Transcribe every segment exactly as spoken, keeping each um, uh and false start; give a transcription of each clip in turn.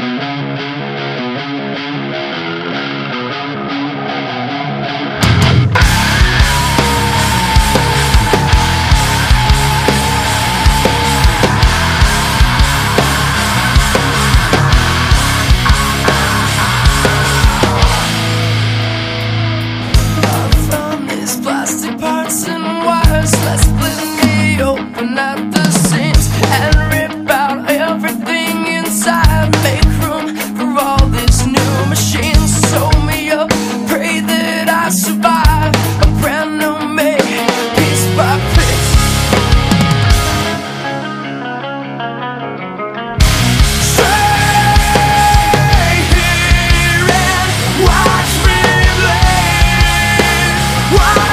Plastic parts and wires, let's split me open at the seams and rip out everything inside. Make room for all these new machines. Sew me up, pray that I survive a brand new me, piece by piece. Stay here and watch me bleed. Watch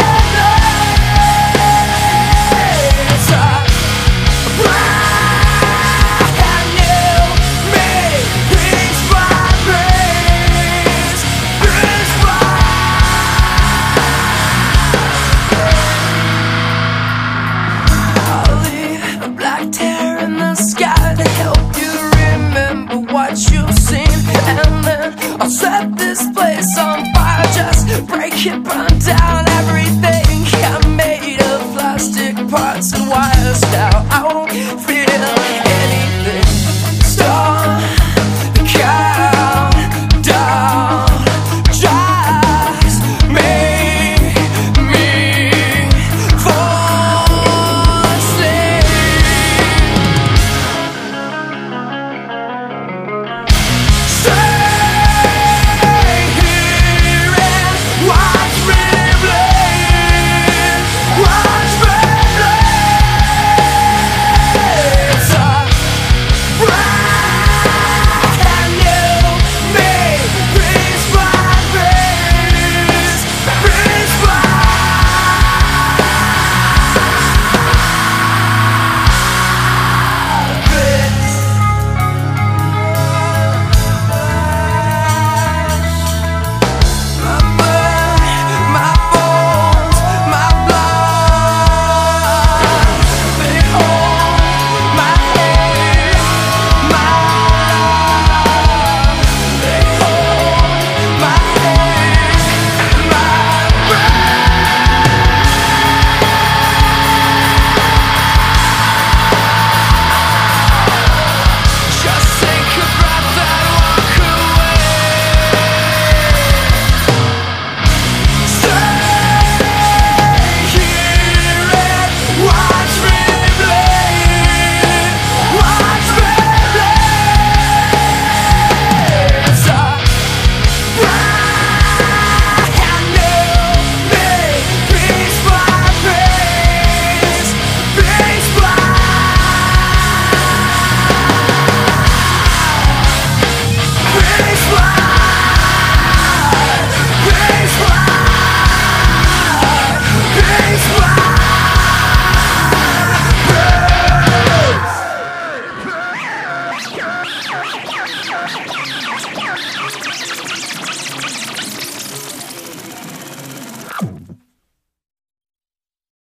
tear in the sky to help you remember what you've seen, and then I'll set this place on fire, just break it, burn down.